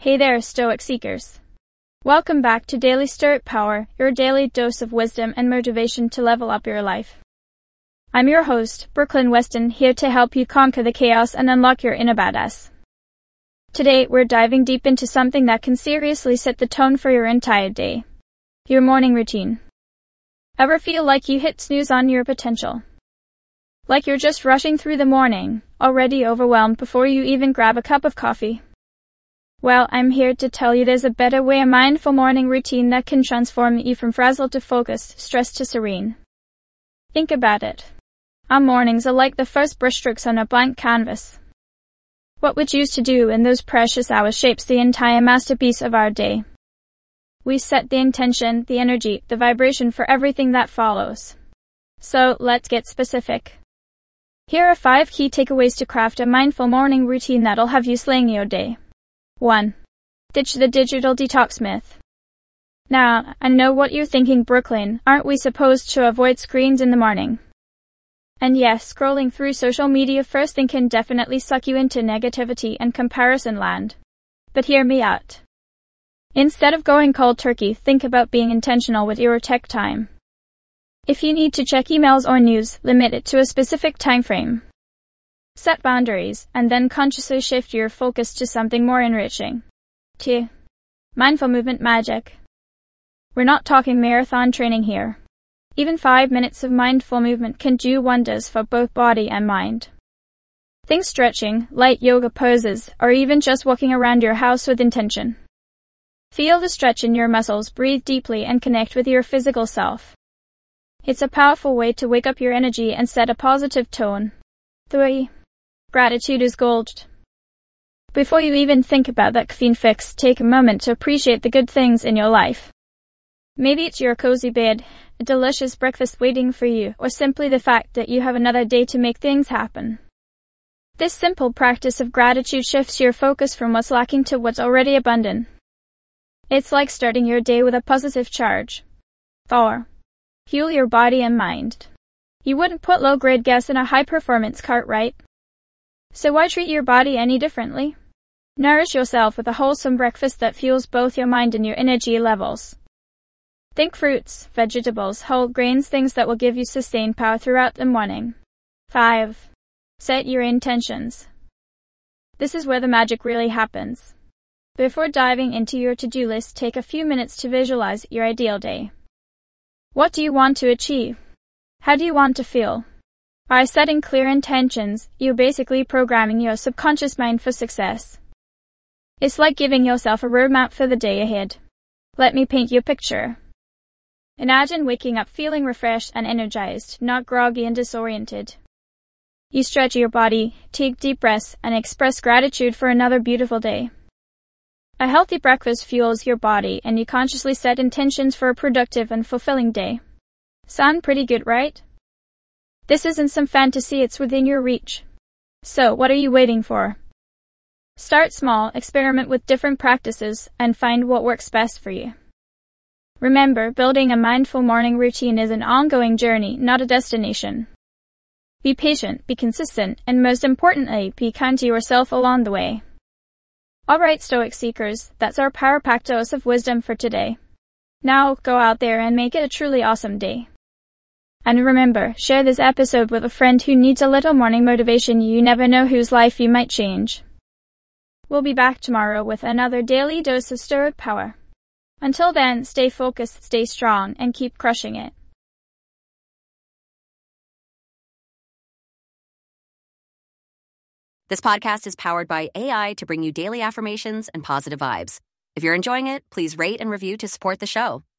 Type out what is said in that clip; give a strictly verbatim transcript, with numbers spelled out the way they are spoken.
Hey there, Stoic Seekers. Welcome back to Daily Stoic Power, your daily dose of wisdom and motivation to level up your life. I'm your host, Brooklyn Weston, here to help you conquer the chaos and unlock your inner badass. Today, we're diving deep into something that can seriously set the tone for your entire day. Your morning routine. Ever feel like you hit snooze on your potential? Like you're just rushing through the morning, already overwhelmed before you even grab a cup of coffee? Well, I'm here to tell you there's a better way, a mindful morning routine that can transform you from frazzled to focused, stressed to serene. Think about it. Our mornings are like the first brushstrokes on a blank canvas. What we choose to do in those precious hours shapes the entire masterpiece of our day. We set the intention, the energy, the vibration for everything that follows. So, let's get specific. Here are five key takeaways to craft a mindful morning routine that'll have you slaying your day. one. Ditch the digital detox myth. Now, I know what you're thinking, Brooklyn. Aren't we supposed to avoid screens in the morning? And yes, scrolling through social media first thing can definitely suck you into negativity and comparison land. But hear me out. Instead of going cold turkey, think about being intentional with your tech time. If you need to check emails or news, limit it to a specific time frame. Set boundaries, and then consciously shift your focus to something more enriching. two. Mindful movement magic. We're not talking marathon training here. Even five minutes of mindful movement can do wonders for both body and mind. Think stretching, light yoga poses, or even just walking around your house with intention. Feel the stretch in your muscles, breathe deeply, and connect with your physical self. It's a powerful way to wake up your energy and set a positive tone. three. Gratitude is gold. Before you even think about that caffeine fix, take a moment to appreciate the good things in your life. Maybe it's your cozy bed, a delicious breakfast waiting for you, or simply the fact that you have another day to make things happen. This simple practice of gratitude shifts your focus from what's lacking to what's already abundant. It's like starting your day with a positive charge. four. Fuel your body and mind. You wouldn't put low-grade gas in a high-performance cart, right? So why treat your body any differently? Nourish yourself with a wholesome breakfast that fuels both your mind and your energy levels. Think fruits, vegetables, whole grains, things that will give you sustained power throughout the morning. five. Set your intentions. This is where the magic really happens. Before diving into your to-do list, take a few minutes to visualize your ideal day. What do you want to achieve? How do you want to feel? By setting clear intentions, you're basically programming your subconscious mind for success. It's like giving yourself a roadmap for the day ahead. Let me paint you a picture. Imagine waking up feeling refreshed and energized, not groggy and disoriented. You stretch your body, take deep breaths, and express gratitude for another beautiful day. A healthy breakfast fuels your body, and you consciously set intentions for a productive and fulfilling day. Sound pretty good, right? This isn't some fantasy, it's within your reach. So, what are you waiting for? Start small, experiment with different practices, and find what works best for you. Remember, building a mindful morning routine is an ongoing journey, not a destination. Be patient, be consistent, and most importantly, be kind to yourself along the way. Alright, Stoic Seekers, that's our power-packed dose of wisdom for today. Now, go out there and make it a truly awesome day. And remember, share this episode with a friend who needs a little morning motivation. You never know whose life you might change. We'll be back tomorrow with another daily dose of Stoic power. Until then, stay focused, stay strong, and keep crushing it. This podcast is powered by A I to bring you daily affirmations and positive vibes. If you're enjoying it, please rate and review to support the show.